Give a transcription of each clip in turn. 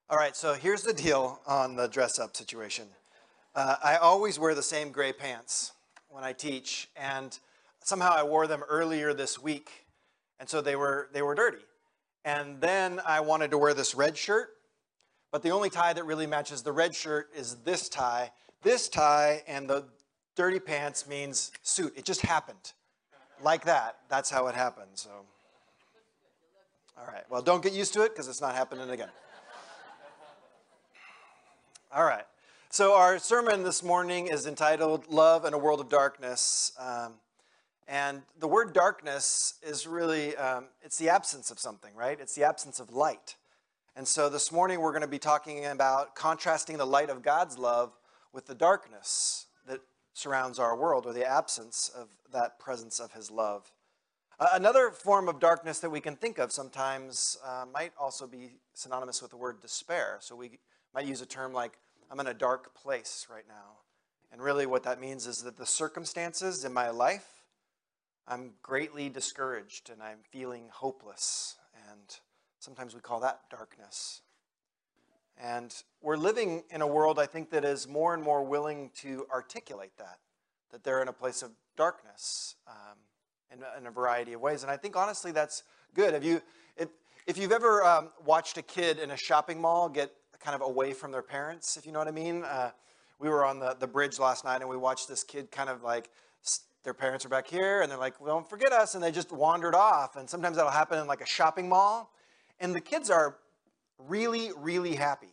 All right, so here's the deal on the dress-up situation. I always wear the same gray pants when I teach, and somehow I wore them earlier this week, and so they were dirty. And then I wanted to wear this red shirt, but the only tie that really matches the red shirt is this tie. This tie and the dirty pants means suit. It just happened. Like that. That's how it happened. So, all right. Well, don't get used to it because it's not happening again. All right. So our sermon this morning is entitled Love in a World of Darkness. And the word darkness is really, it's the absence of something, right? It's the absence of light. And so this morning we're going to be talking about contrasting the light of God's love with the darkness that surrounds our world, or the absence of that presence of his love. Another form of darkness that we can think of sometimes might also be synonymous with the word despair. So we might use a term like, I'm in a dark place right now. And really what that means is that the circumstances in my life, I'm greatly discouraged and I'm feeling hopeless. And sometimes we call that darkness. And we're living in a world, I think, that is more and more willing to articulate that they're in a place of darkness in a variety of ways. And I think, honestly, that's good. If you've ever watched a kid in a shopping mall get kind of away from their parents, if you know what I mean. We were on the bridge last night and we watched this kid kind of like, their parents are back here and they're like, well, don't forget us. And they just wandered off. And sometimes that'll happen in like a shopping mall. And the kids are really, really happy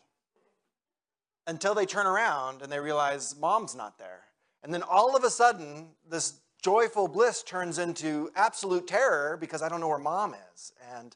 until they turn around and they realize mom's not there. And then all of a sudden, this joyful bliss turns into absolute terror because I don't know where mom is. And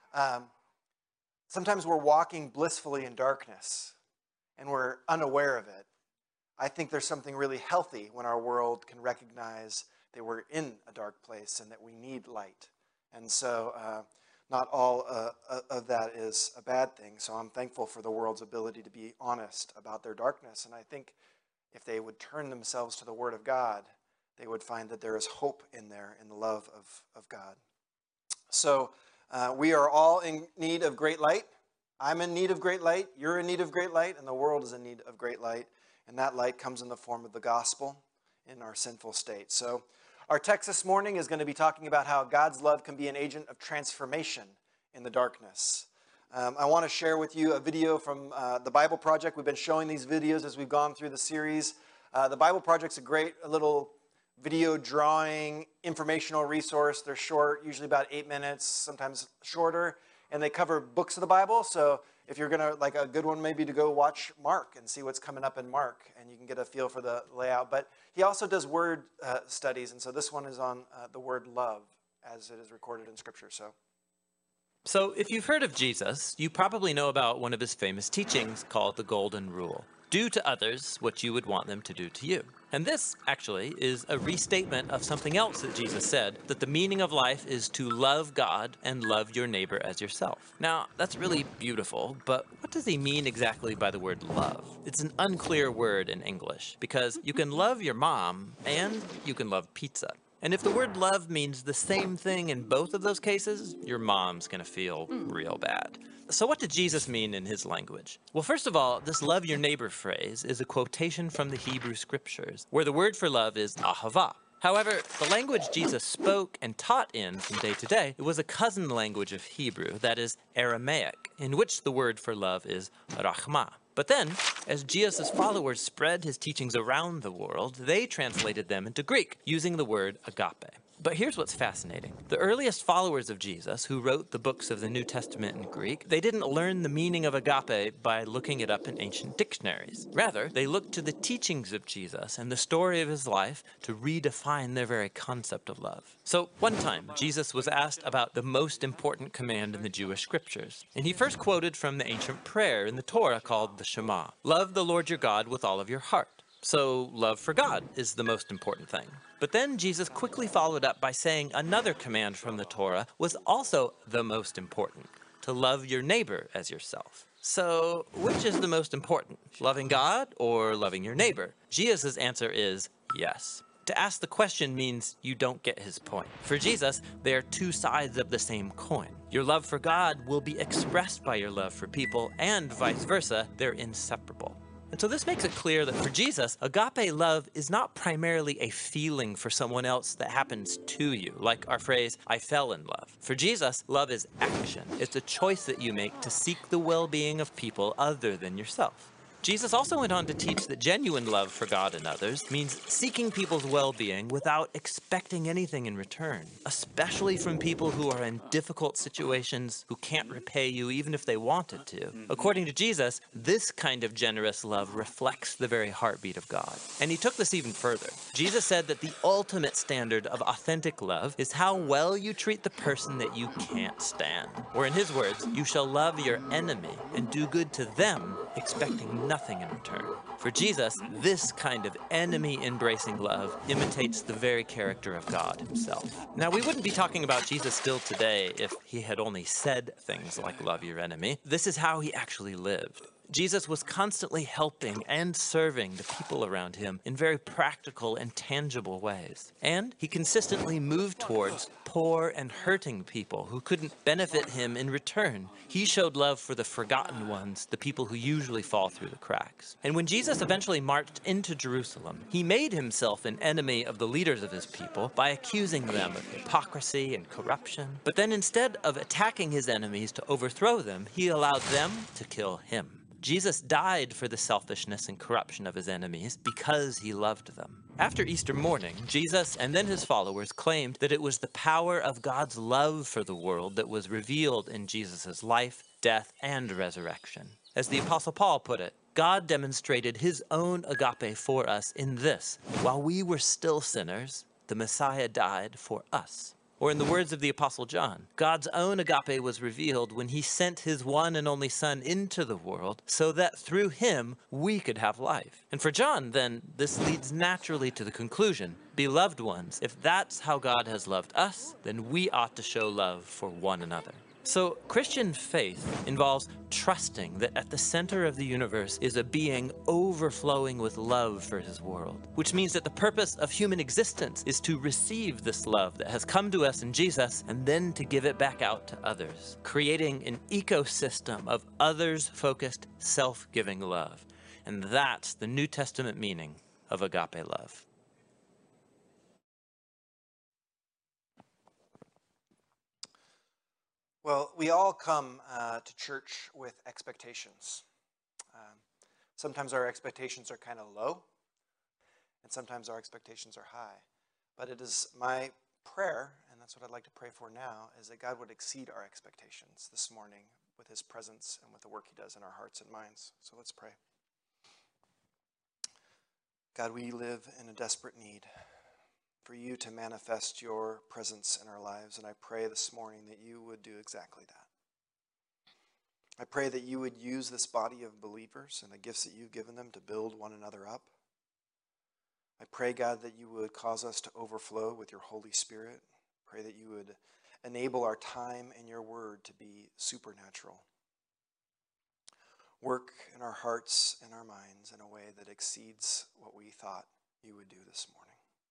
sometimes we're walking blissfully in darkness and we're unaware of it. I think there's something really healthy when our world can recognize that we're in a dark place and that we need light. And so not all of that is a bad thing. So I'm thankful for the world's ability to be honest about their darkness. And I think if they would turn themselves to the Word of God, they would find that there is hope in there in the love of God. So we are all in need of great light. I'm in need of great light. You're in need of great light. And the world is in need of great light. And that light comes in the form of the gospel in our sinful state. So our text this morning is going to be talking about how God's love can be an agent of transformation in the darkness. I want to share with you a video from the Bible Project. We've been showing these videos as we've gone through the series. The Bible Project's a great little video drawing informational resource. They're short, usually about 8 minutes, sometimes shorter. And they cover books of the Bible. So if you're going to, like a good one maybe to go watch Mark and see what's coming up in Mark. And you can get a feel for the layout. But he also does word studies. And so this one is on the word love as it is recorded in Scripture. So if you've heard of Jesus, you probably know about one of his famous teachings called the Golden Rule. Do to others what you would want them to do to you. And this, actually, is a restatement of something else that Jesus said, that the meaning of life is to love God and love your neighbor as yourself. Now, that's really beautiful, but what does he mean exactly by the word love? It's an unclear word in English, because you can love your mom and you can love pizza. And if the word love means the same thing in both of those cases, your mom's gonna feel real bad. So what did Jesus mean in his language? Well, first of all, this love your neighbor phrase is a quotation from the Hebrew scriptures, where the word for love is ahava. However, the language Jesus spoke and taught in from day to day, it was a cousin language of Hebrew, that is Aramaic, in which the word for love is rachma. But then, as Jesus' followers spread his teachings around the world, they translated them into Greek, using the word agape. But here's what's fascinating. The earliest followers of Jesus, who wrote the books of the New Testament in Greek, they didn't learn the meaning of agape by looking it up in ancient dictionaries. Rather, they looked to the teachings of Jesus and the story of his life to redefine their very concept of love. So one time, Jesus was asked about the most important command in the Jewish scriptures. And he first quoted from the ancient prayer in the Torah called the Shema. Love the Lord your God with all of your heart. So love for God is the most important thing. But then Jesus quickly followed up by saying another command from the Torah was also the most important, to love your neighbor as yourself. So which is the most important, loving God or loving your neighbor? Jesus' answer is yes. To ask the question means you don't get his point. For Jesus, they are two sides of the same coin. Your love for God will be expressed by your love for people, and vice versa, they're inseparable. And so this makes it clear that for Jesus, agape love is not primarily a feeling for someone else that happens to you, like our phrase, I fell in love. For Jesus, love is action. It's a choice that you make to seek the well-being of people other than yourself. Jesus also went on to teach that genuine love for God and others means seeking people's well-being without expecting anything in return, especially from people who are in difficult situations, who can't repay you even if they wanted to. According to Jesus, this kind of generous love reflects the very heartbeat of God. And he took this even further. Jesus said that the ultimate standard of authentic love is how well you treat the person that you can't stand. Or in his words, you shall love your enemy and do good to them, expecting nothing in return. For Jesus, this kind of enemy-embracing love imitates the very character of God himself. Now, we wouldn't be talking about Jesus still today if he had only said things like love your enemy. This is how he actually lived. Jesus was constantly helping and serving the people around him in very practical and tangible ways. And he consistently moved towards poor and hurting people who couldn't benefit him in return. He showed love for the forgotten ones, the people who usually fall through the cracks. And when Jesus eventually marched into Jerusalem, he made himself an enemy of the leaders of his people by accusing them of hypocrisy and corruption. But then instead of attacking his enemies to overthrow them, he allowed them to kill him. Jesus died for the selfishness and corruption of his enemies because he loved them. After Easter morning, Jesus and then his followers claimed that it was the power of God's love for the world that was revealed in Jesus' life, death, and resurrection. As the Apostle Paul put it, God demonstrated his own agape for us in this: while we were still sinners, the Messiah died for us. Or in the words of the Apostle John, God's own agape was revealed when he sent his one and only Son into the world so that through him we could have life. And for John, then, this leads naturally to the conclusion, beloved ones, if that's how God has loved us, then we ought to show love for one another. So Christian faith involves trusting that at the center of the universe is a being overflowing with love for his world, which means that the purpose of human existence is to receive this love that has come to us in Jesus and then to give it back out to others, creating an ecosystem of others-focused, self-giving love. And that's the New Testament meaning of agape love. Well, we all come to church with expectations. Sometimes our expectations are kind of low, and sometimes our expectations are high. But it is my prayer, and that's what I'd like to pray for now, is that God would exceed our expectations this morning with his presence and with the work he does in our hearts and minds. So let's pray. God, we live in a desperate need for you to manifest your presence in our lives, and I pray this morning that you would do exactly that. I pray that you would use this body of believers and the gifts that you've given them to build one another up. I pray, God, that you would cause us to overflow with your Holy Spirit. Pray that you would enable our time in your word to be supernatural. Work in our hearts and our minds in a way that exceeds what we thought you would do this morning.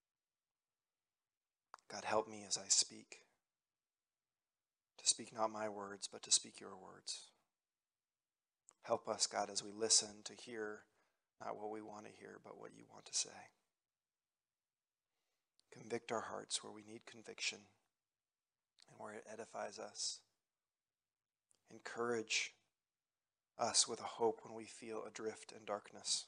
God, help me as I speak, to speak not my words, but to speak your words. Help us, God, as we listen, to hear not what we want to hear, but what you want to say. Convict our hearts where we need conviction and where it edifies us. Encourage us with a hope when we feel adrift in darkness.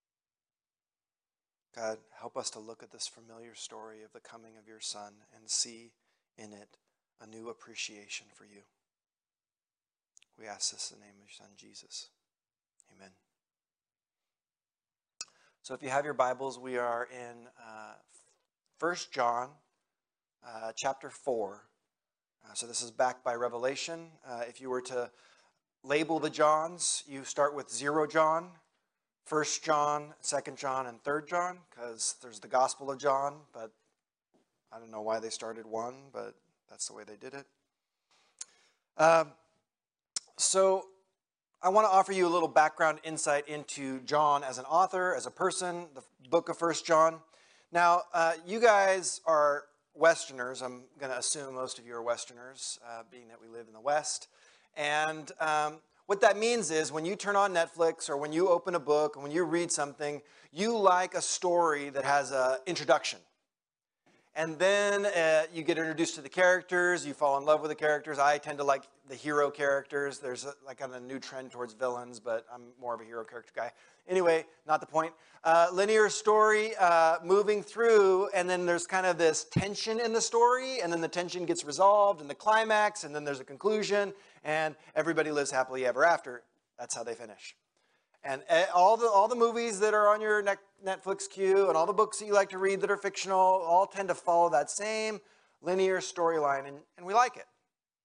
God, help us to look at this familiar story of the coming of your Son and see in it a new appreciation for you. We ask this in the name of your Son, Jesus. Amen. So if you have your Bibles, we are in 1 John chapter 4. So this is backed by Revelation. If you were to label the Johns, you start with 0 John, 1 John, 2 John, and 3 John, because there's the Gospel of John, but I don't know why they started one, but that's the way they did it. So I want to offer you a little background insight into John as an author, as a person, the book of 1 John. Now, you guys are Westerners. I'm going to assume most of you are Westerners, being that we live in the West. And what that means is when you turn on Netflix or when you open a book and when you read something, you like a story that has an introduction. And then you get introduced to the characters, you fall in love with the characters. I tend to like the hero characters. There's like kind of a new trend towards villains, but I'm more of a hero character guy. Anyway, not the point. Linear story moving through, and then there's kind of this tension in the story, and then the tension gets resolved in the climax, and then there's a conclusion, and everybody lives happily ever after. That's how they finish. And all the movies that are on your Netflix queue and all the books that you like to read that are fictional all tend to follow that same linear storyline, and we like it.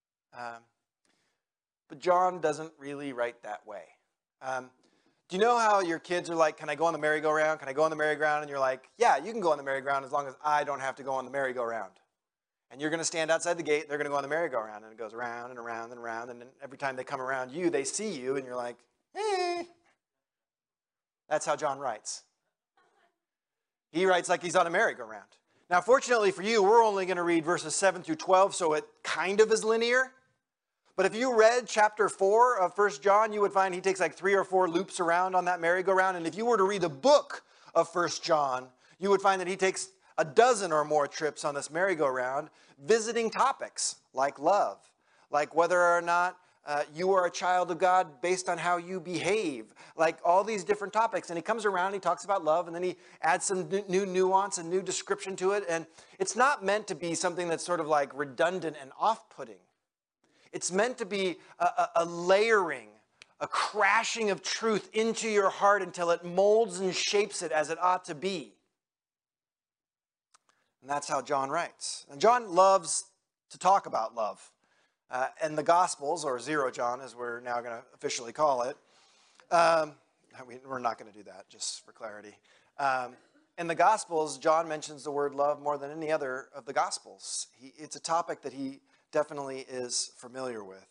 But John doesn't really write that way. Do you know how your kids are like, can I go on the merry-go-round? Can I go on the merry-go-round? And you're like, yeah, you can go on the merry-go-round as long as I don't have to go on the merry-go-round. And you're going to stand outside the gate, and they're going to go on the merry-go-round, and it goes around and around and around, and then every time they come around you, they see you, and you're like, eh. That's how John writes. He writes like he's on a merry-go-round. Now, fortunately for you, we're only going to read verses 7 through 12, so it kind of is linear. But if you read chapter 4 of 1 John, you would find he takes like 3 or 4 loops around on that merry-go-round. And if you were to read the book of 1 John, you would find that he takes a dozen or more trips on this merry-go-round, visiting topics like love, like whether or not you are a child of God based on how you behave, like all these different topics. And he comes around, he talks about love, and then he adds some new nuance and new description to it. And it's not meant to be something that's sort of like redundant and off-putting. It's meant to be a layering, a crashing of truth into your heart until it molds and shapes it as it ought to be. And that's how John writes. And John loves to talk about love. And the Gospels, or Zero John, as we're now going to officially call it, we're not going to do that, just for clarity. In the Gospels, John mentions the word love more than any other of the Gospels. It's a topic that he definitely is familiar with.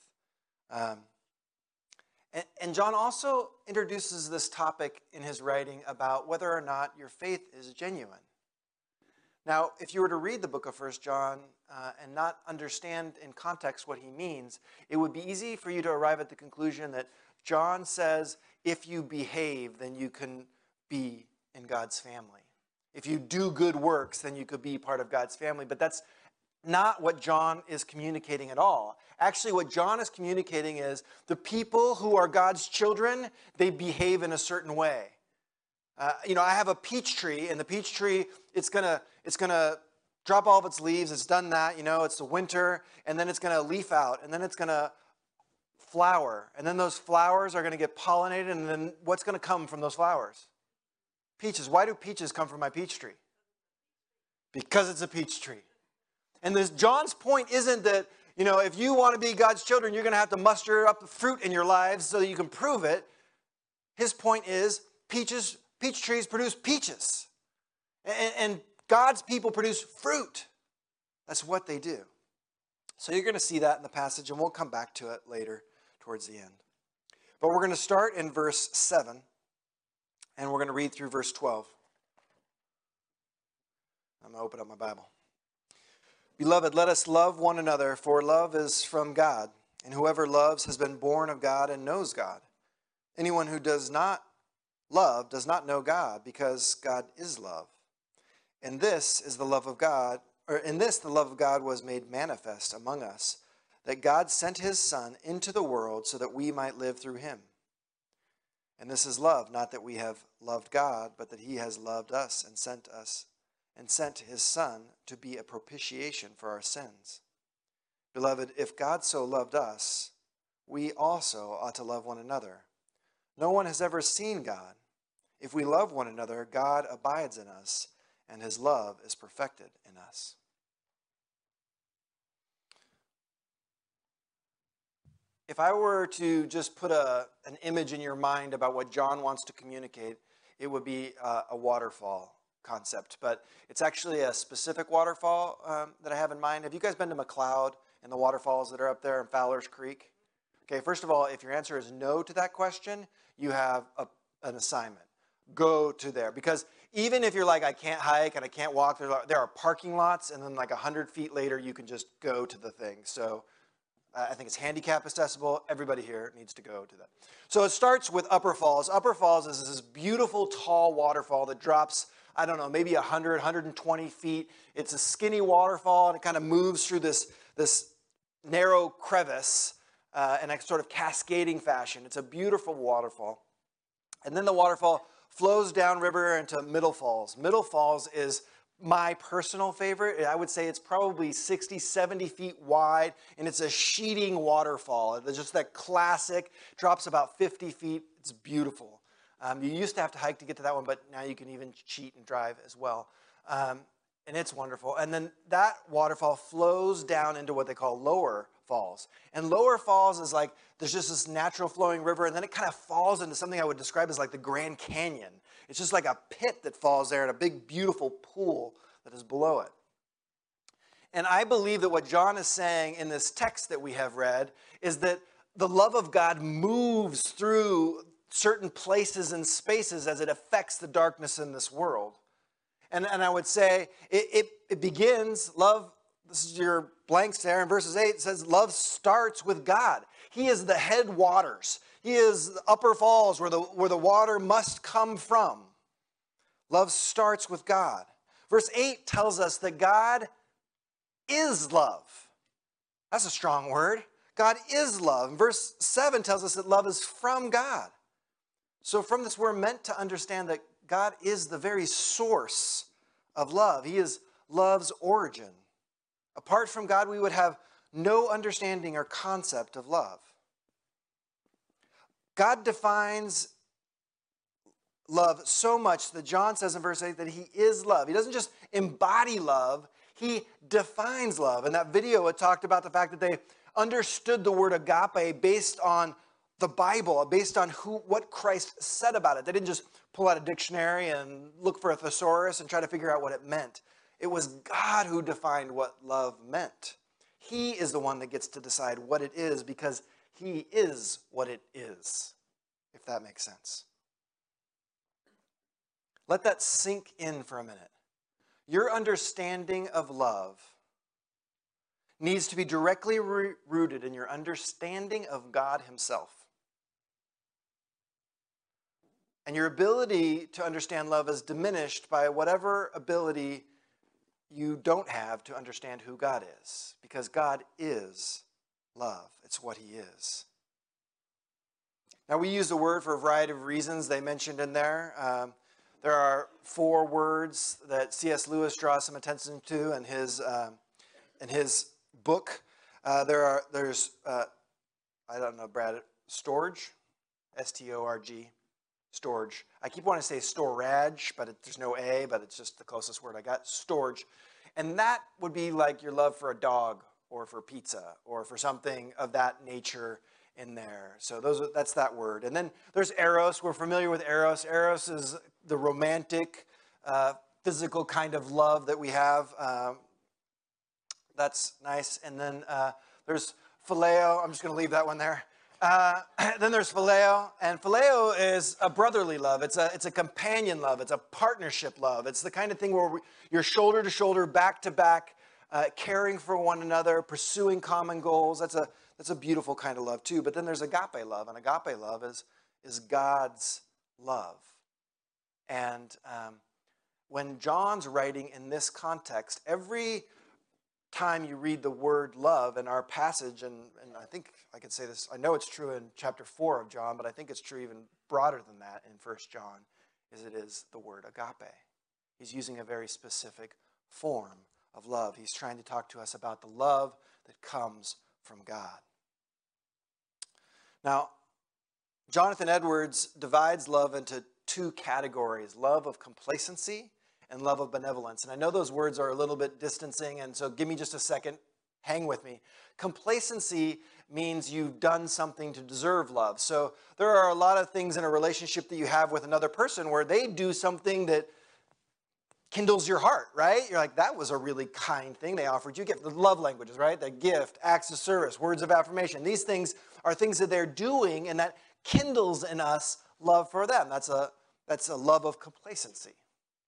And John also introduces this topic in his writing about whether or not your faith is genuine. Now, if you were to read the book of 1 John and not understand in context what he means, it would be easy for you to arrive at the conclusion that John says, if you behave, then you can be in God's family. If you do good works, then you could be part of God's family. But that's not what John is communicating at all. Actually, what John is communicating is the people who are God's children, they behave in a certain way. I have a peach tree, and the peach tree, it's gonna drop all of its leaves. It's done that, it's the winter, and then it's gonna leaf out, and then it's gonna flower, and then those flowers are gonna get pollinated, and then what's gonna come from those flowers? Peaches. Why do peaches come from my peach tree? Because it's a peach tree. And John's point isn't that, if you want to be God's children, you're gonna have to muster up the fruit in your lives so that you can prove it. His point is peach trees produce peaches. And God's people produce fruit. That's what they do. So you're going to see that in the passage, and we'll come back to it later towards the end. But we're going to start in verse 7, and we're going to read through verse 12. I'm going to open up my Bible. Beloved, let us love one another, for love is from God, and whoever loves has been born of God and knows God. Anyone who does not love does not know God, because God is love. And this is the love of God, or in this the love of God was made manifest among us, that God sent his Son into the world so that we might live through him. And this is love, not that we have loved God, but that he has loved us and sent his Son to be a propitiation for our sins. Beloved, if God so loved us, we also ought to love one another. No one has ever seen God. If we love one another, God abides in us, and his love is perfected in us. If I were to just put an image in your mind about what John wants to communicate, it would be a waterfall concept. But it's actually a specific waterfall that I have in mind. Have you guys been to McLeod and the waterfalls that are up there in Fowler's Creek? Okay, first of all, if your answer is no to that question, you have an assignment. Go to there. Because even if you're like, I can't hike and I can't walk, there are parking lots, and then like 100 feet later, you can just go to the thing. So I think it's handicap accessible. Everybody here needs to go to that. So it starts with Upper Falls. Upper Falls is this beautiful, tall waterfall that drops, I don't know, maybe 100, 120 feet. It's a skinny waterfall, and it kind of moves through this narrow crevice in a sort of cascading fashion. It's a beautiful waterfall. And then the waterfall flows downriver into Middle Falls. Middle Falls is my personal favorite. I would say it's probably 60, 70 feet wide, and it's a sheeting waterfall. It's just that classic, drops about 50 feet. It's beautiful. You used to have to hike to get to that one, but now you can even cheat and drive as well. And it's wonderful. And then that waterfall flows down into what they call Lower Falls. And Lower Falls is like, there's just this natural flowing river, and then it kind of falls into something I would describe as like the Grand Canyon. It's just like a pit that falls there and a big, beautiful pool that is below it. And I believe that what John is saying in this text that we have read is that the love of God moves through certain places and spaces as it affects the darkness in this world. And I would say it begins, love, this is your blanks there, in verses 8, it says, love starts with God. He is the head waters. He is the Upper Falls where the water must come from. Love starts with God. Verse 8 tells us that God is love. That's a strong word. God is love. And verse 7 tells us that love is from God. So from this, we're meant to understand that God is the very source of love. He is love's origin. Apart from God, we would have no understanding or concept of love. God defines love so much that John says in verse 8 that he is love. He doesn't just embody love, he defines love. In that video, it talked about the fact that they understood the word agape based on the Bible, based on what Christ said about it. They didn't just pull out a dictionary and look for a thesaurus and try to figure out what it meant. It was God who defined what love meant. He is the one that gets to decide what it is because he is what it is, if that makes sense. Let that sink in for a minute. Your understanding of love needs to be directly rooted in your understanding of God himself. And your ability to understand love is diminished by whatever ability you don't have to understand who God is. Because God is love. It's what he is. Now, we use the word for a variety of reasons they mentioned in there. There are 4 words that C.S. Lewis draws some attention to in his book. There's I don't know, Brad, storge, S-T-O-R-G. Storge. I keep wanting to say storage, but there's no A, but it's just the closest word I got. Storge. And that would be like your love for a dog or for pizza or for something of that nature in there. So that's that word. And then there's eros. We're familiar with eros. Eros is the romantic, physical kind of love that we have. That's nice. And then there's phileo. I'm just going to leave that one there. Then there's phileo, and phileo is a brotherly love. It's a companion love. It's a partnership love. It's the kind of thing where you're shoulder to shoulder, back to back, caring for one another, pursuing common goals. That's a beautiful kind of love too. But then there's agape love, and agape love is God's love. And when John's writing in this context, every time you read the word love in our passage, and I think I could say this, I know it's true in chapter 4 of John, but I think it's true even broader than that in 1 John, is it is the word agape. He's using a very specific form of love. He's trying to talk to us about the love that comes from God. Now, Jonathan Edwards divides love into 2 categories, love of complacency and love of benevolence. And I know those words are a little bit distancing, and so give me just a second. Hang with me. Complacency means you've done something to deserve love. So there are a lot of things in a relationship that you have with another person where they do something that kindles your heart, right? You're like, that was a really kind thing they offered you. Gift, the love languages, right? The gift, acts of service, words of affirmation. These things are things that they're doing, and that kindles in us love for them. That's a love of complacency.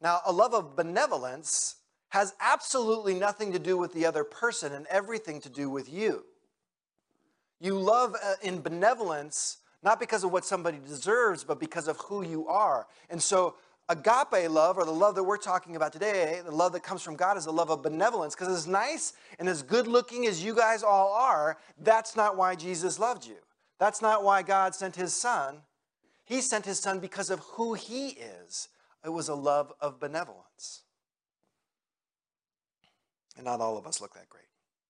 Now, a love of benevolence has absolutely nothing to do with the other person and everything to do with you. You love in benevolence not because of what somebody deserves, but because of who you are. And so agape love, or the love that we're talking about today, the love that comes from God, is a love of benevolence. Because as nice and as good looking as you guys all are, that's not why Jesus loved you. That's not why God sent his son. He sent his son because of who he is. It was a love of benevolence. And not all of us look that great.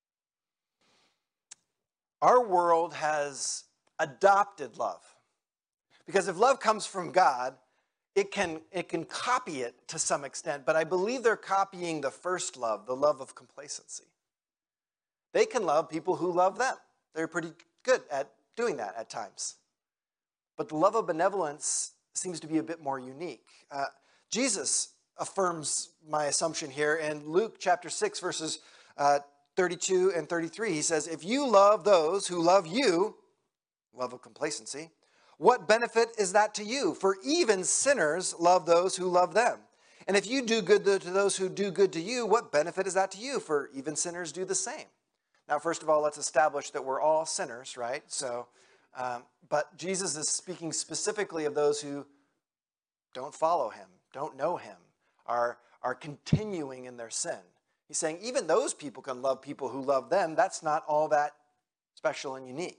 Our world has adopted love. Because if love comes from God, it can copy it to some extent, but I believe they're copying the first love, the love of complacency. They can love people who love them. They're pretty good at doing that at times. But the love of benevolence seems to be a bit more unique. Jesus affirms my assumption here in Luke chapter 6, verses 32 and 33. He says, if you love those who love you, love of complacency, what benefit is that to you? For even sinners love those who love them. And if you do good to those who do good to you, what benefit is that to you? For even sinners do the same. Now, first of all, let's establish that we're all sinners, right? So, but Jesus is speaking specifically of those who don't follow him, don't know him, are continuing in their sin. He's saying even those people can love people who love them. That's not all that special and unique.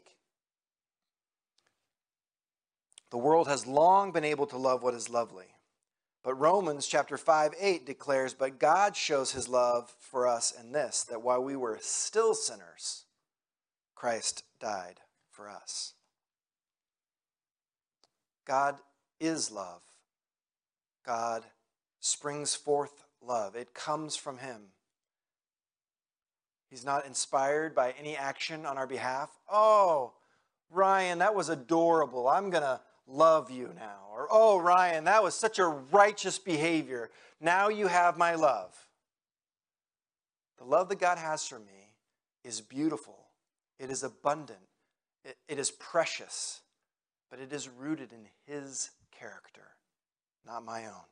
The world has long been able to love what is lovely. But Romans chapter 5:8 declares, but God shows his love for us in this, that while we were still sinners, Christ died for us. God is love. God springs forth love. It comes from him. He's not inspired by any action on our behalf. Oh, Ryan, that was adorable. I'm going to love you now. Or, oh, Ryan, that was such a righteous behavior. Now you have my love. The love that God has for me is beautiful. It is abundant. It is precious. But it is rooted in his character, not my own.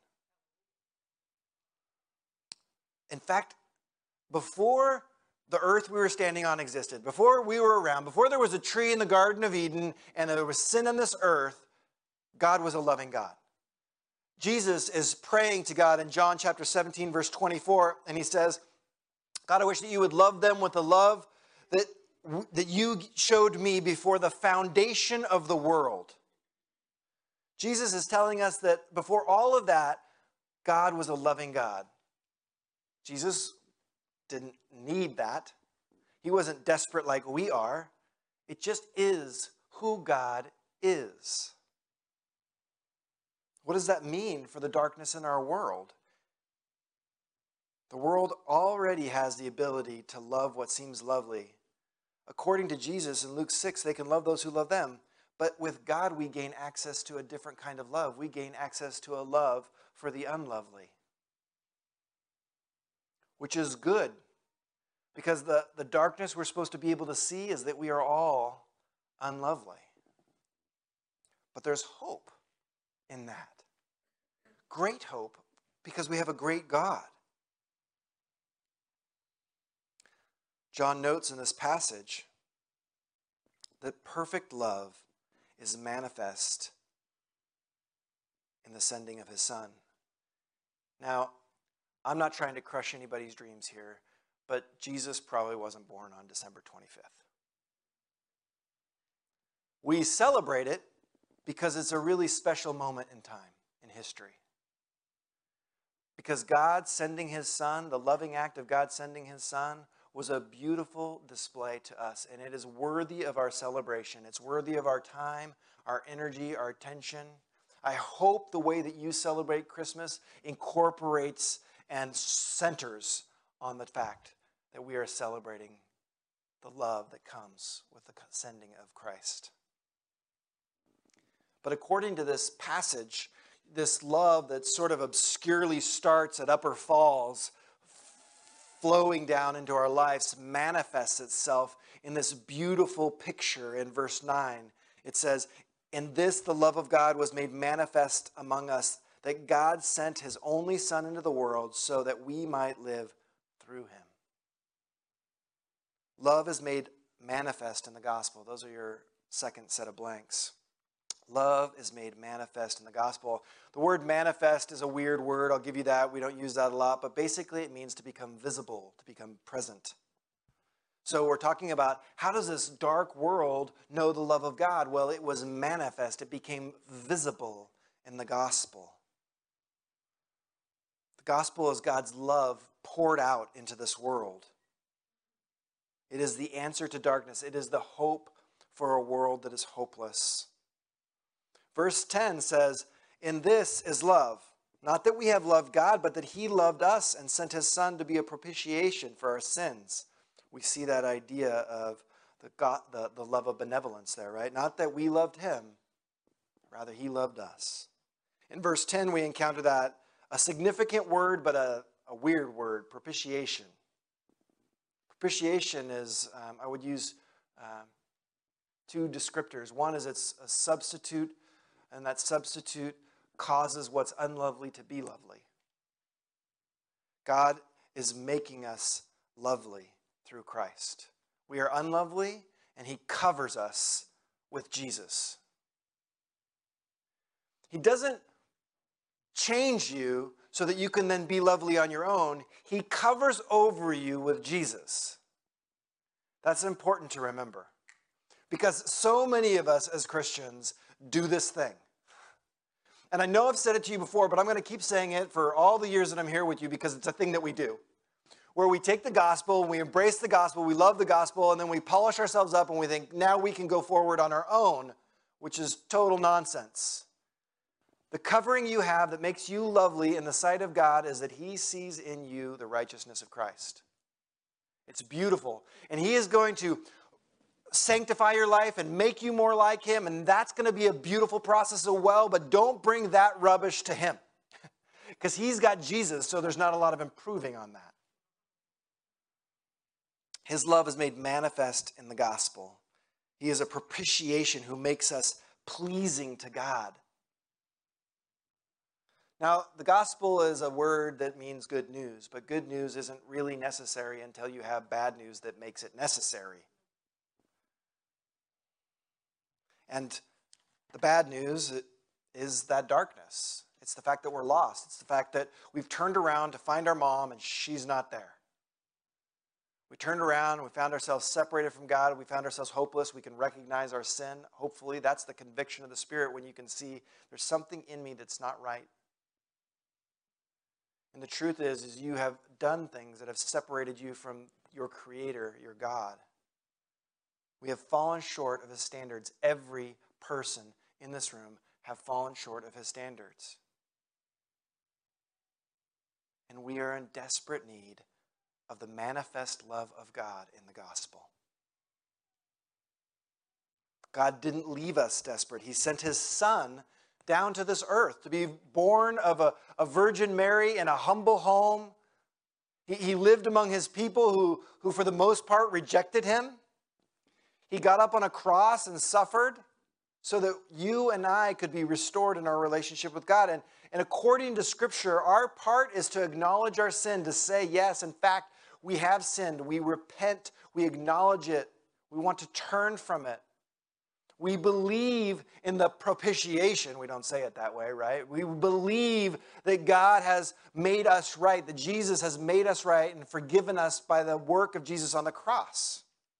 In fact, before the earth we were standing on existed, before we were around, before there was a tree in the Garden of Eden and there was sin on this earth, God was a loving God. Jesus is praying to God in John chapter 17, verse 24, and he says, God, I wish that you would love them with the love that you showed me before the foundation of the world. Jesus is telling us that before all of that, God was a loving God. Jesus didn't need that. He wasn't desperate like we are. It just is who God is. What does that mean for the darkness in our world? The world already has the ability to love what seems lovely. According to Jesus in Luke 6, they can love those who love them. But with God, we gain access to a different kind of love. We gain access to a love for the unlovely, which is good. Because the darkness we're supposed to be able to see is that we are all unlovely. But there's hope in that. Great hope, because we have a great God. John notes in this passage that perfect love is manifest in the sending of his son. Now, I'm not trying to crush anybody's dreams here, but Jesus probably wasn't born on December 25th. We celebrate it because it's a really special moment in time, in history. Because God sending his son, the loving act of God sending his son, was a beautiful display to us, and it is worthy of our celebration. It's worthy of our time, our energy, our attention. I hope the way that you celebrate Christmas incorporates and centers on the fact that we are celebrating the love that comes with the sending of Christ. But according to this passage, this love that sort of obscurely starts at Upper Falls, flowing down into our lives, manifests itself in this beautiful picture in verse 9. It says, in this the love of God was made manifest among us, that God sent his only Son into the world so that we might live through him. Love is made manifest in the gospel. Those are your second set of blanks. Love is made manifest in the gospel. The word manifest is a weird word. I'll give you that. We don't use that a lot. But basically it means to become visible, to become present. So we're talking about how does this dark world know the love of God? Well, it was manifest. It became visible in the gospel. The gospel is God's love poured out into this world. It is the answer to darkness. It is the hope for a world that is hopeless. Verse 10 says, "In this is love, not that we have loved God, but that he loved us and sent his Son to be a propitiation for our sins." We see that idea of the love of benevolence there, right? Not that we loved him, rather he loved us. In verse 10, we encounter that a significant word, but a weird word, propitiation. Propitiation is, I would use two descriptors. One is it's a substitute, and that substitute causes what's unlovely to be lovely. God is making us lovely through Christ. We are unlovely, and he covers us with Jesus. He doesn't change you so that you can then be lovely on your own. He covers over you with Jesus. That's important to remember. Because so many of us as Christians do this thing. And I know I've said it to you before, but I'm going to keep saying it for all the years that I'm here with you because it's a thing that we do. Where we take the gospel, we embrace the gospel, we love the gospel, and then we polish ourselves up and we think, now we can go forward on our own, which is total nonsense. The covering you have that makes you lovely in the sight of God is that he sees in you the righteousness of Christ. It's beautiful. And he is going to sanctify your life and make you more like him, and that's going to be a beautiful process as well, but don't bring that rubbish to him. Because he's got Jesus, so there's not a lot of improving on that. His love is made manifest in the gospel. He is a propitiation who makes us pleasing to God. Now, the gospel is a word that means good news, but good news isn't really necessary until you have bad news that makes it necessary. And the bad news is that darkness. It's the fact that we're lost. It's the fact that we've turned around to find our mom and she's not there. We turned around and we found ourselves separated from God. We found ourselves hopeless. We can recognize our sin. Hopefully, that's the conviction of the Spirit when you can see there's something in me that's not right. And the truth is you have done things that have separated you from your Creator, your God. We have fallen short of his standards. Every person in this room have fallen short of his standards. And we are in desperate need of the manifest love of God in the gospel. God didn't leave us desperate. He sent his Son down to this earth to be born of a Virgin Mary in a humble home. He lived among his people who for the most part rejected him. He got up on a cross and suffered so that you and I could be restored in our relationship with God. And according to Scripture, our part is to acknowledge our sin, to say, yes, in fact, we have sinned. We repent. We acknowledge it. We want to turn from it. We believe in the propitiation. We don't say it that way, right? We believe that God has made us right, that Jesus has made us right and forgiven us by the work of Jesus on the cross.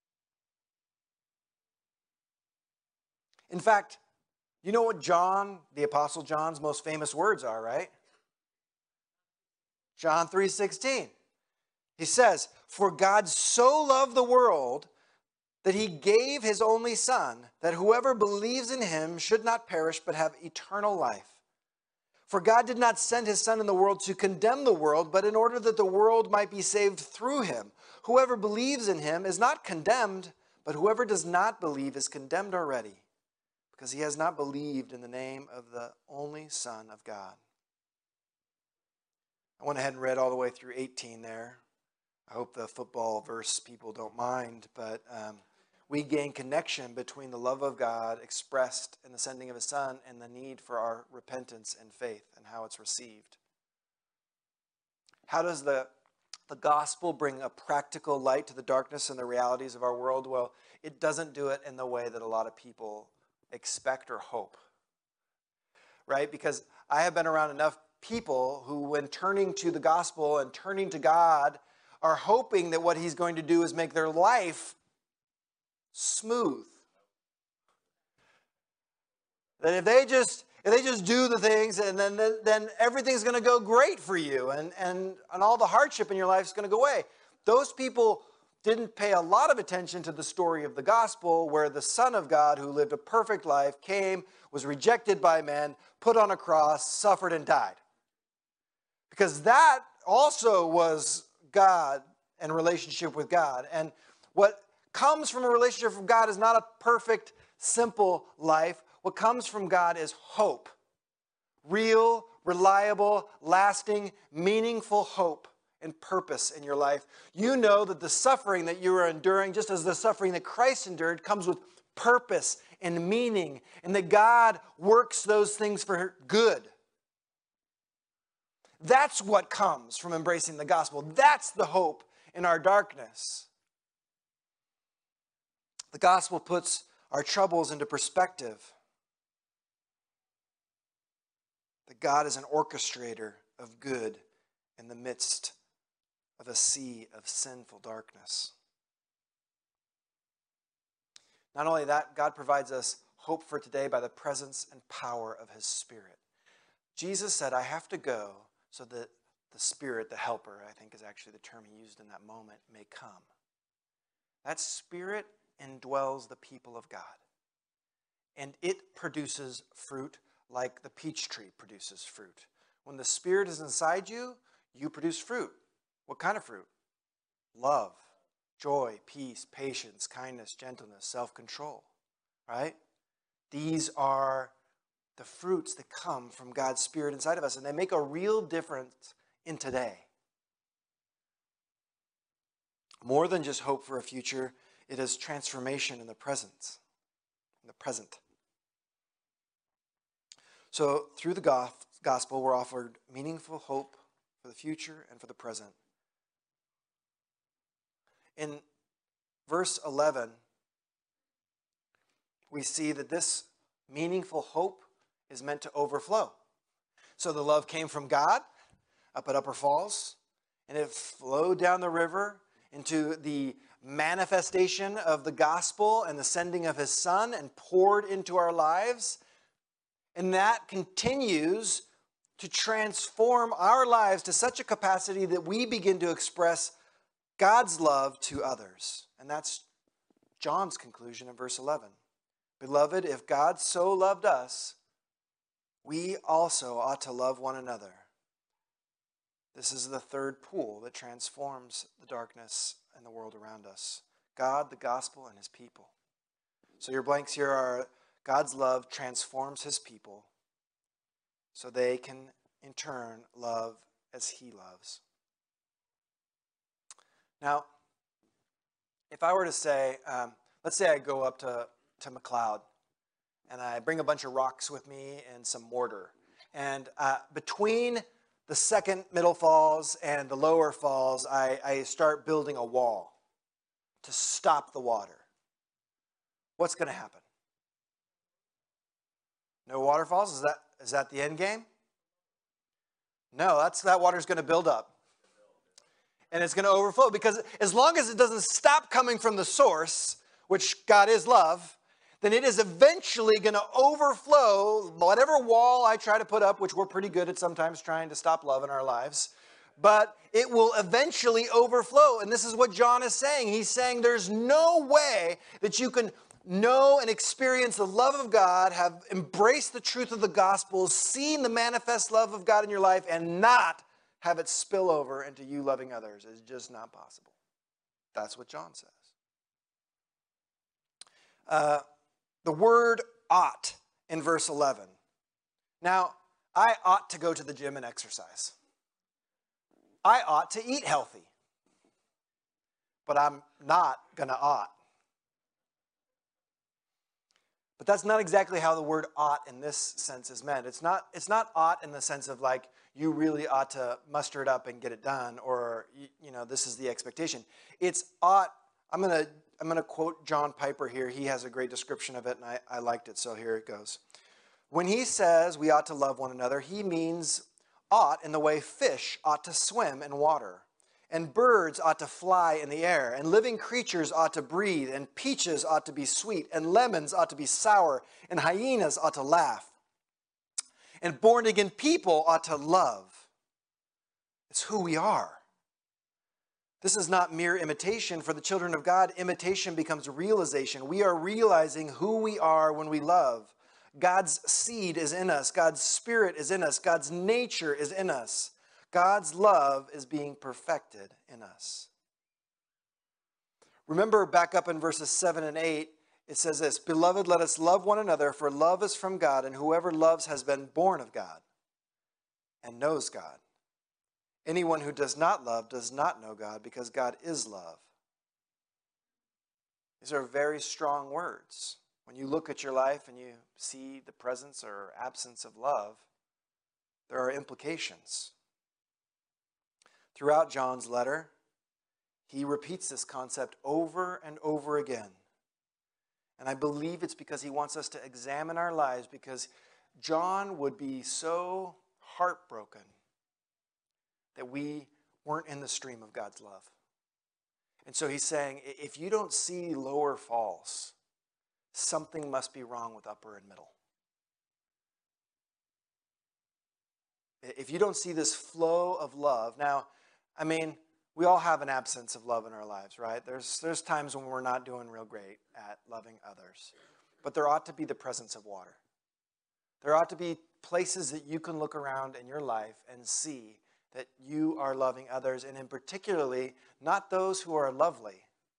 In fact, you know what John, the Apostle John's most famous words are, right? John 3:16. He says, "For God so loved the world that he gave his only Son, that whoever believes in him should not perish but have eternal life. For God did not send his Son in the world to condemn the world, but in order that the world might be saved through him. Whoever believes in him is not condemned, but whoever does not believe is condemned already, because he has not believed in the name of the only Son of God." I went ahead and read all the way through 18 there. I hope the football verse people don't mind, but we gain connection between the love of God expressed in the sending of his Son and the need for our repentance and faith and how it's received. How does the gospel bring a practical light to the darkness and the realities of our world? Well, it doesn't do it in the way that a lot of people expect or hope, right? Because I have been around enough people who, when turning to the gospel and turning to God, are hoping that what he's going to do is make their life smooth. That if they just do the things, and then everything's going to go great for you, and all the hardship in your life is going to go away. Those people didn't pay a lot of attention to the story of the gospel, where the Son of God, who lived a perfect life, came, was rejected by men, put on a cross, suffered, and died. Because that also was God and relationship with God. And what comes from a relationship with God is not a perfect, simple life. What comes from God is hope. Real, reliable, lasting, meaningful hope and purpose in your life. You know that the suffering that you are enduring, just as the suffering that Christ endured, comes with purpose and meaning, and that God works those things for good. That's what comes from embracing the gospel. That's the hope in our darkness. The gospel puts our troubles into perspective. That God is an orchestrator of good in the midst of a sea of sinful darkness. Not only that, God provides us hope for today by the presence and power of his Spirit. Jesus said, I have to go so that the Spirit, the Helper, I think is actually the term he used in that moment, may come. That Spirit indwells the people of God. And it produces fruit like the peach tree produces fruit. When the Spirit is inside you, you produce fruit. What kind of fruit? Love, joy, peace, patience, kindness, gentleness, self-control. Right? These are the fruits that come from God's Spirit inside of us, and they make a real difference in today. More than just hope for a future, it is transformation in the present. So through the gospel, we're offered meaningful hope for the future and for the present. In verse 11, we see that this meaningful hope is meant to overflow. So the love came from God up at Upper Falls, and it flowed down the river into the manifestation of the gospel and the sending of his Son, and poured into our lives. And that continues to transform our lives to such a capacity that we begin to express God's love to others. And that's John's conclusion in verse 11. Beloved, if God so loved us, we also ought to love one another. This is the third pool that transforms the darkness and the world around us. God, the gospel, and his people. So your blanks here are God's love transforms his people so they can in turn love as he loves. Now, if I were to say, let's say I go up to McLeod and I bring a bunch of rocks with me and some mortar. And between the second middle falls and the lower falls, I start building a wall to stop the water. What's going to happen? No waterfalls? Is that the end game? No, that water's going to build up. And it's going to overflow, because as long as it doesn't stop coming from the source, which God is love, then it is eventually going to overflow whatever wall I try to put up, which we're pretty good at sometimes trying to stop love in our lives. But it will eventually overflow. And this is what John is saying. He's saying there's no way that you can know and experience the love of God, have embraced the truth of the gospel, seen the manifest love of God in your life, and not have it spill over into you loving others. It's just not possible. That's what John says. The word ought in verse 11. Now, I ought to go to the gym and exercise. I ought to eat healthy. But I'm not going to ought. But that's not exactly how the word ought in this sense is meant. It's not ought in the sense of like you really ought to muster it up and get it done, or this is the expectation. It's ought. I'm gonna quote John Piper here. He has a great description of it, and I liked it, so here it goes. When he says we ought to love one another, he means ought in the way fish ought to swim in water, and birds ought to fly in the air, and living creatures ought to breathe, and peaches ought to be sweet, and lemons ought to be sour, and hyenas ought to laugh. And born-again people ought to love. It's who we are. This is not mere imitation. For the children of God, imitation becomes realization. We are realizing who we are when we love. God's seed is in us. God's spirit is in us. God's nature is in us. God's love is being perfected in us. Remember back up in verses 7 and 8, it says this, "Beloved, let us love one another, for love is from God, and whoever loves has been born of God and knows God. Anyone who does not love does not know God, because God is love." These are very strong words. When you look at your life and you see the presence or absence of love, there are implications. Throughout John's letter, he repeats this concept over and over again. And I believe it's because he wants us to examine our lives, because John would be so heartbroken that we weren't in the stream of God's love. And so he's saying, if you don't see lower falls, something must be wrong with upper and middle. If you don't see this flow of love, now, I mean, we all have an absence of love in our lives, right? There's times when we're not doing real great at loving others. But there ought to be the presence of water. There ought to be places that you can look around in your life and see that you are loving others, and in particularly, not those who are lovely,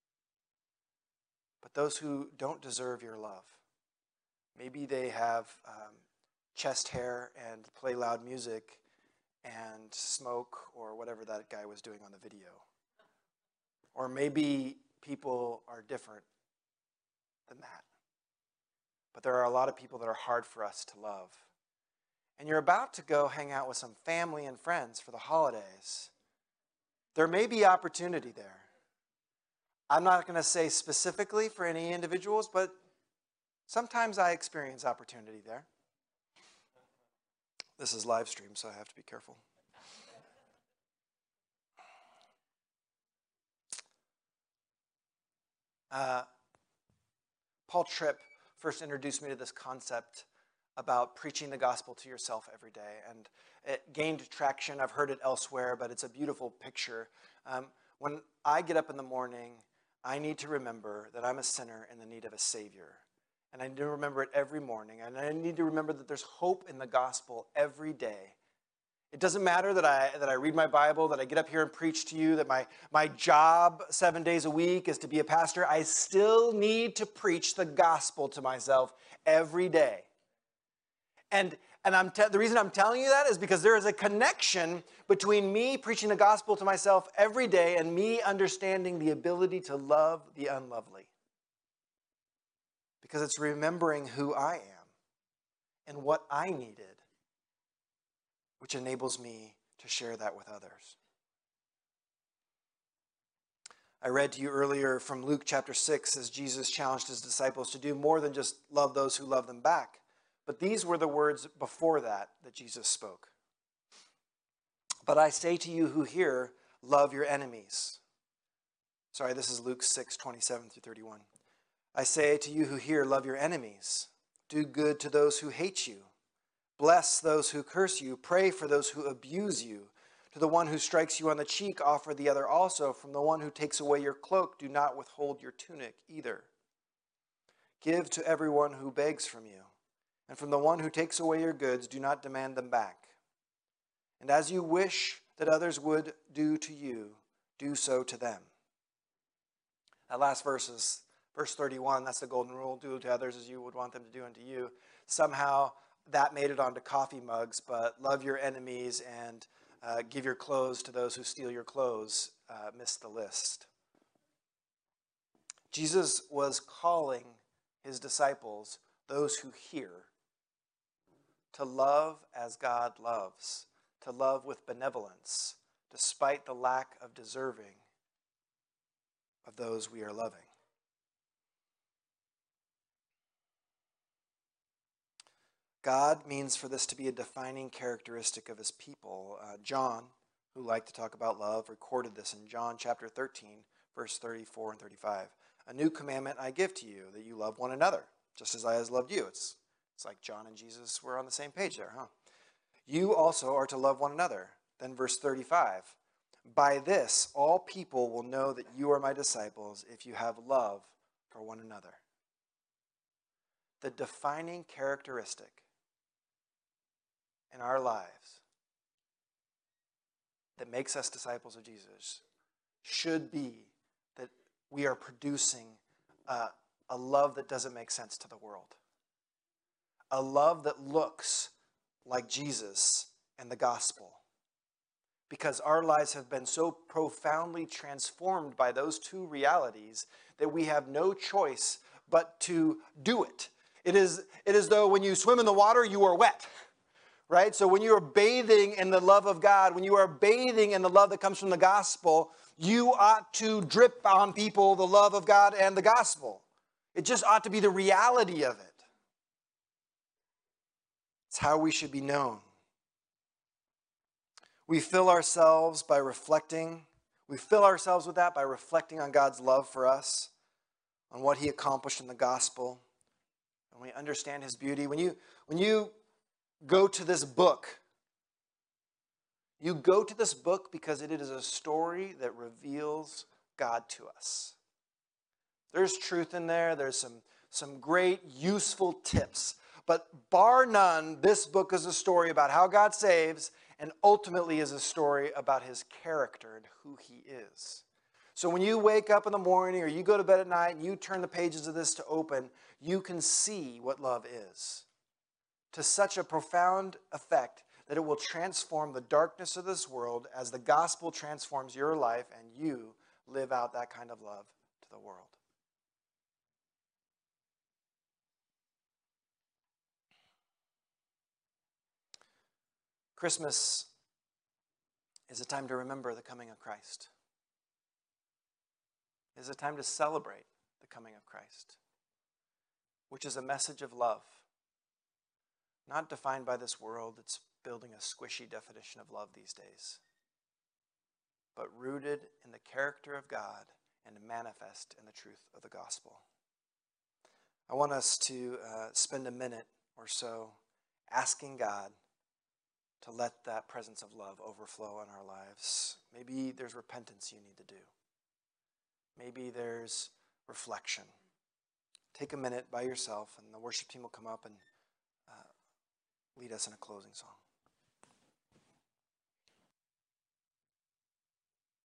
but those who don't deserve your love. Maybe they have chest hair and play loud music and smoke, or whatever that guy was doing on the video. Or maybe people are different than that. But there are a lot of people that are hard for us to love. And you're about to go hang out with some family and friends for the holidays. There may be opportunity there. I'm not going to say specifically for any individuals, but sometimes I experience opportunity there. This is live stream, so I have to be careful. Paul Tripp first introduced me to this concept about preaching the gospel to yourself every day, and it gained traction. I've heard it elsewhere, but it's a beautiful picture. When I get up in the morning, I need to remember that I'm a sinner in the need of a Savior. And I need to remember it every morning. And I need to remember that there's hope in the gospel every day. It doesn't matter that I read my Bible, that I get up here and preach to you, that my job 7 days a week is to be a pastor. I still need to preach the gospel to myself every day. And the reason I'm telling you that is because there is a connection between me preaching the gospel to myself every day and me understanding the ability to love the unlovely. Because it's remembering who I am and what I needed, which enables me to share that with others. I read to you earlier from Luke chapter 6 as Jesus challenged his disciples to do more than just love those who love them back. But these were the words before that Jesus spoke. "But I say to you who hear, love your enemies." Sorry, this is Luke 6, 27 through 31. "I say to you who hear, love your enemies. Do good to those who hate you. Bless those who curse you. Pray for those who abuse you. To the one who strikes you on the cheek, offer the other also. From the one who takes away your cloak, do not withhold your tunic either. Give to everyone who begs from you. And from the one who takes away your goods, do not demand them back. And as you wish that others would do to you, do so to them." That last verse is verse 31. That's the golden rule. Do to others as you would want them to do unto you. Somehow that made it onto coffee mugs, but love your enemies and give your clothes to those who steal your clothes missed the list. Jesus was calling his disciples those who hear, to love as God loves, to love with benevolence, despite the lack of deserving of those we are loving. God means for this to be a defining characteristic of his people. John, who liked to talk about love, recorded this in John chapter 13, verse 34 and 35. A new commandment I give to you, that you love one another, just as I have loved you. It's like John and Jesus were on the same page there, huh? You also are to love one another. Then verse 35. By this, all people will know that you are my disciples if you have love for one another. The defining characteristic in our lives that makes us disciples of Jesus should be that we are producing a love that doesn't make sense to the world. A love that looks like Jesus and the gospel. Because our lives have been so profoundly transformed by those two realities that we have no choice but to do it. It is as though when you swim in the water, you are wet. Right? So when you are bathing in the love of God, when you are bathing in the love that comes from the gospel, you ought to drip on people the love of God and the gospel. It just ought to be the reality of it. It's how we should be known. We fill ourselves with that by reflecting on God's love for us, on what he accomplished in the gospel, and we understand his beauty. When you go to this book, you go to this book because it is a story that reveals God to us. There's truth in there. There's some great, useful tips. But bar none, this book is a story about how God saves and ultimately is a story about his character and who he is. So when you wake up in the morning or you go to bed at night and you turn the pages of this to open, you can see what love is to such a profound effect that it will transform the darkness of this world as the gospel transforms your life and you live out that kind of love to the world. Christmas is a time to remember the coming of Christ. It is a time to celebrate the coming of Christ, which is a message of love, not defined by this world that's building a squishy definition of love these days, but rooted in the character of God and manifest in the truth of the gospel. I want us to spend a minute or so asking God to let that presence of love overflow in our lives. Maybe there's repentance you need to do. Maybe there's reflection. Take a minute by yourself, and the worship team will come up and lead us in a closing song.